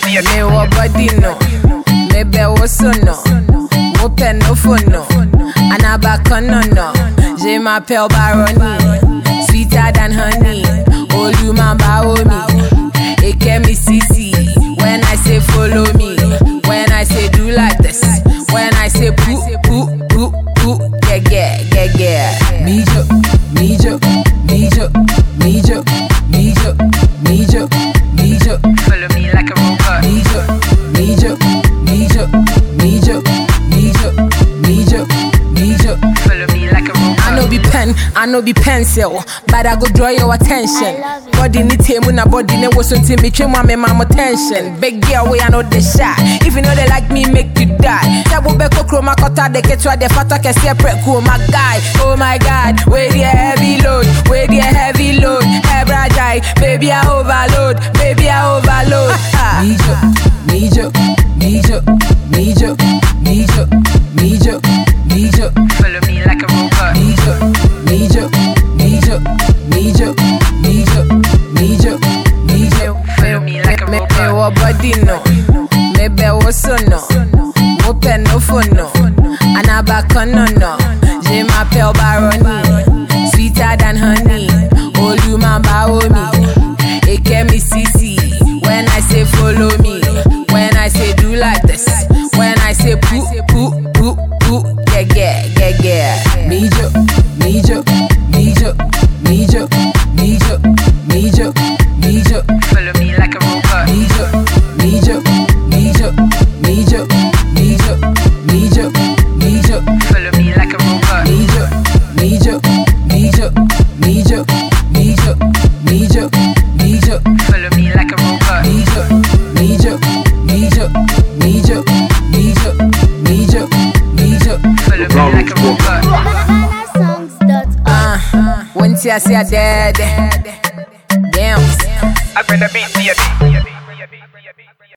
Me wa body no, me be woso no, mo pen no phone no, anabaka no. Je m'appelle Baroni, sweeter than honey. Olumamba omi, eke mi sisi. When I say follow me, when I say do like this, when I say poo poo poo poo, yeah. Mijo, mijo, mijo, mijo, mijo, mijo, mijo. Follow me like a robot. Mijo, mijo, mijo, mijo, mijo, mijo, mijo. Follow me like a robot. I no be pen, I no be pencil, but I go draw your attention. Body ni temu na body ne was until me trim me mama attention. Big girl way I know the shot. If you know they like me, make you die. Tabu beko chroma kota de ketwa de fata ke separate cool my guy. Oh my God, where the heavy load, where the heavy load. Hebra jai, baby I overload, baby I overload. Mijo, mijo, mijo, mijo, mijo, mijo, mijo. Follow me like a robot. Mijo, mijo, mijo, mijo, mijo, mijo, mijo. Follow me like a robot. Me wa body no, me be woso no, mo pen no phone no, anabaka no. Je m'appelle Baroni, sweeter than honey. Olumamba omi, eke mi sisi. When I say follow me, when I say do like this, when I say poo poo poo poo, yeah. Mijo, mijo, mijo, mijo, mijo, mijo, mijo. Follow me like a robot. Mijo, mijo, mijo, mijo, mijo, mijo, mijo. Follow me like a robot. Mijo, mijo, mijo, mijo, mijo, mijo, mijo. Follow me like a robot. Mijo, mijo, mijo, mijo, mijo, mijo, mijo. Follow me like a robot. Once I say I dead, damn. I bring the beat to you.